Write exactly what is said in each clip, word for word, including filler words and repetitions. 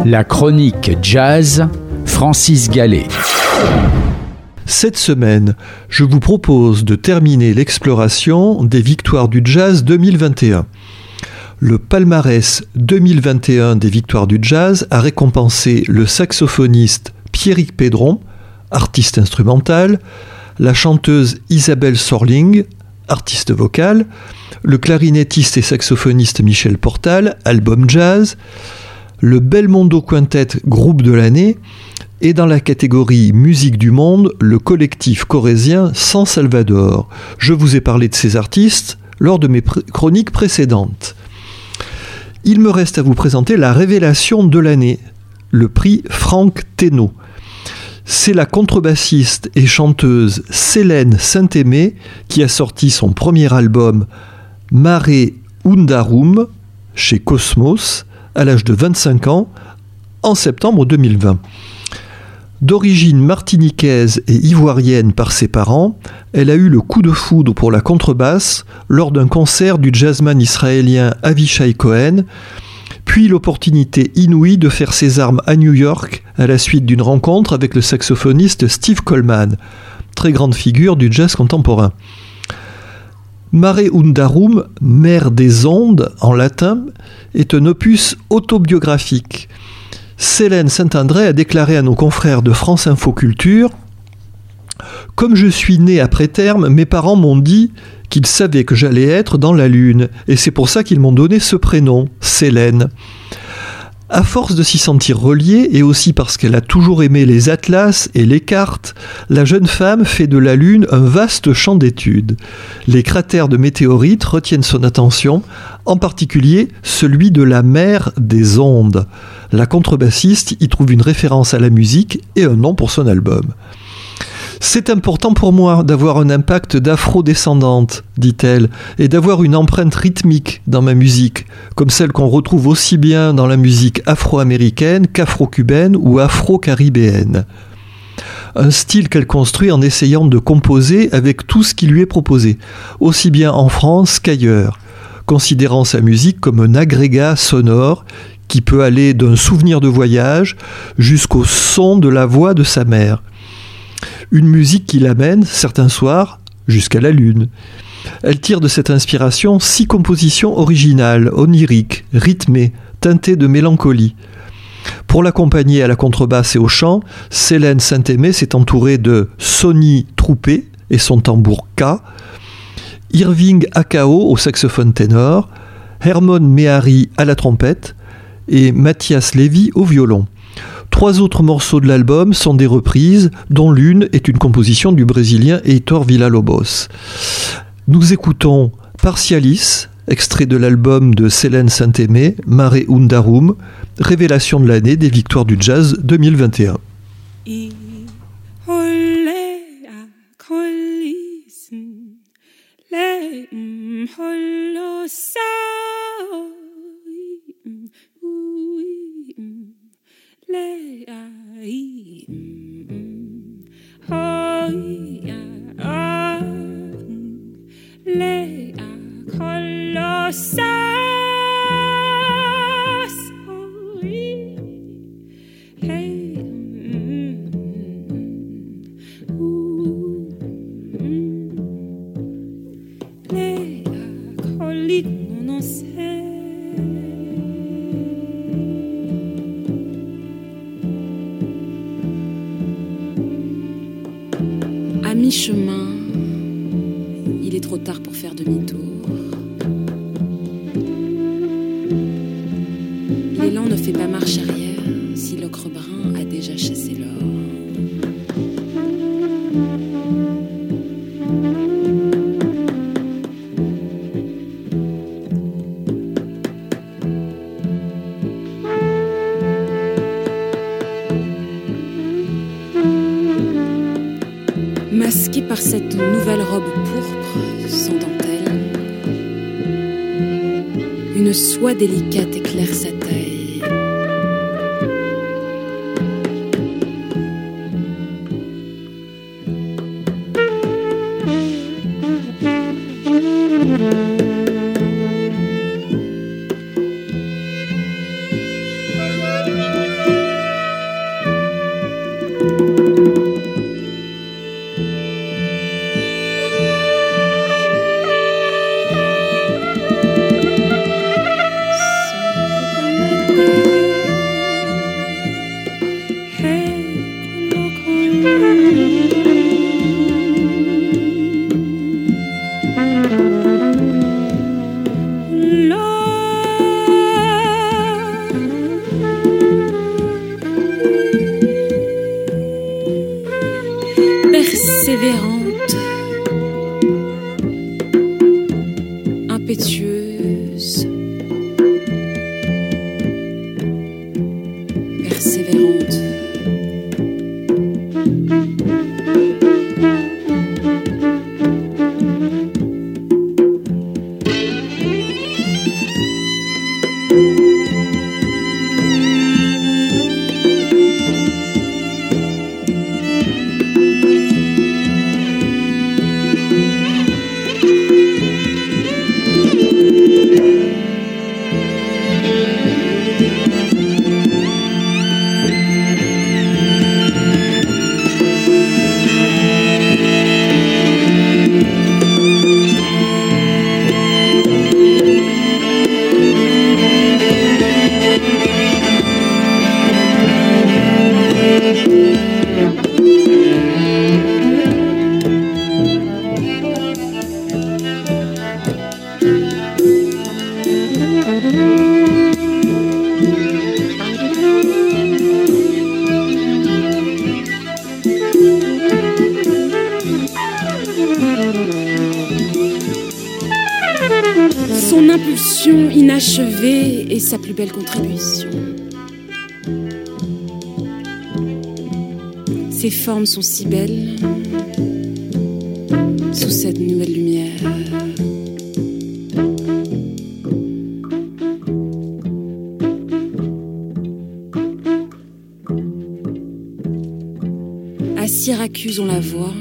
La chronique jazz, Francis Gallet. Cette semaine, je vous propose de terminer l'exploration des victoires du jazz deux mille vingt et un. Le palmarès deux mille vingt et un des victoires du jazz a récompensé le saxophoniste Pierrick Pédron, artiste instrumental, la chanteuse Isabelle Sorling, artiste vocale, le clarinettiste et saxophoniste Michel Portal, album jazz, le Belmondo Quintet groupe de l'année, et dans la catégorie musique du monde, le collectif corrézien San Salvador. Je vous ai parlé de ces artistes lors de mes pr- chroniques précédentes. Il me reste à vous présenter la révélation de l'année, le prix Franck Thénault. C'est la contrebassiste et chanteuse Célène Saint-Aimé qui a sorti son premier album Mare Undarum chez Cosmos à l'âge de vingt-cinq ans en septembre deux mille vingt. D'origine martiniquaise et ivoirienne par ses parents, elle a eu le coup de foudre pour la contrebasse lors d'un concert du jazzman israélien Avishai Cohen, puis l'opportunité inouïe de faire ses armes à New York à la suite d'une rencontre avec le saxophoniste Steve Coleman, très grande figure du jazz contemporain. Mare Undarum, mer des ondes en latin, est un opus autobiographique. Célène Saint-André a déclaré à nos confrères de France Info Culture « Comme je suis né après terme, mes parents m'ont dit qu'ils savaient que j'allais être dans la Lune, et c'est pour ça qu'ils m'ont donné ce prénom, Célène. » À force de s'y sentir reliée, et aussi parce qu'elle a toujours aimé les atlas et les cartes, la jeune femme fait de la Lune un vaste champ d'études. Les cratères de météorites retiennent son attention, en particulier celui de la mer des ondes. La contrebassiste y trouve une référence à la musique et un nom pour son album. C'est important pour moi d'avoir un impact d'afro-descendante, dit-elle, et d'avoir une empreinte rythmique dans ma musique, comme celle qu'on retrouve aussi bien dans la musique afro-américaine qu'afro-cubaine ou afro-caribéenne. Un style qu'elle construit en essayant de composer avec tout ce qui lui est proposé, aussi bien en France qu'ailleurs, considérant sa musique comme un agrégat sonore qui peut aller d'un souvenir de voyage jusqu'au son de la voix de sa mère. Une musique qui l'amène, certains soirs, jusqu'à la Lune. Elle tire de cette inspiration six compositions originales, oniriques, rythmées, teintées de mélancolie. Pour l'accompagner à la contrebasse et au chant, Célène Saint-Aimé s'est entourée de Sonny Troupé et son tambour K, Irving Akao au saxophone ténor, Hermon Mehari à la trompette et Mathias Lévy au violon. Trois autres morceaux de l'album sont des reprises, dont l'une est une composition du Brésilien Heitor Villa-Lobos. Nous écoutons Partialis, extrait de l'album de Célène Saint-Aimé, Mare Undarum, révélation de l'année des victoires du jazz deux mille vingt et un. À mi-chemin, il est trop tard pour faire demi-tour. L'élan ne fait pas marche arrière si l'ocre brun a déjà chassé l'or. Masqué par cette nouvelle robe pourpre, sans dentelle, une soie délicate éclaire sa taille. persévérante, impétueuse, persévérante. Son impulsion inachevée est sa plus belle contribution. Ses formes sont si belles sous cette nouvelle lumière. À Syracuse on la voit,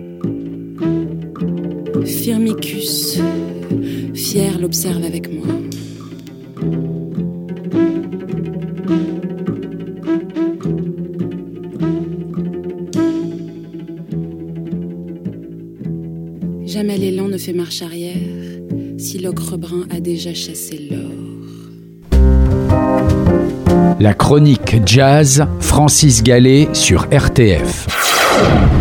Firmicus, fier, l'observe avec moi. Jamais l'élan ne fait marche arrière si l'ocre brun a déjà chassé l'or. La chronique jazz, Francis Gallet sur R T F.